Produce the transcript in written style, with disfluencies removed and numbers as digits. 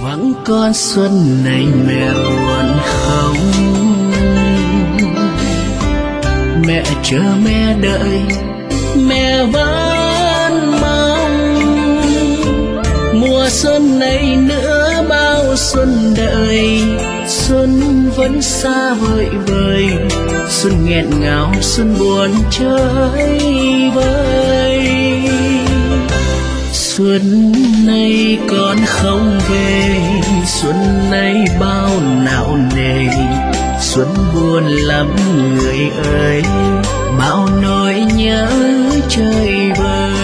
Vắng con xuân này mẹ buồn không? Mẹ chờ mẹ đợi, mẹ vẫn mong. Mùa xuân này nữa bao xuân đợi, xuân vẫn xa vời vời. Xuân nghẹn ngào, xuân buồn chơi vơi. Xuân này con không về, xuân này bao não nề. Xuân buồn lắm người ơi, bao nỗi nhớ chơi vơi.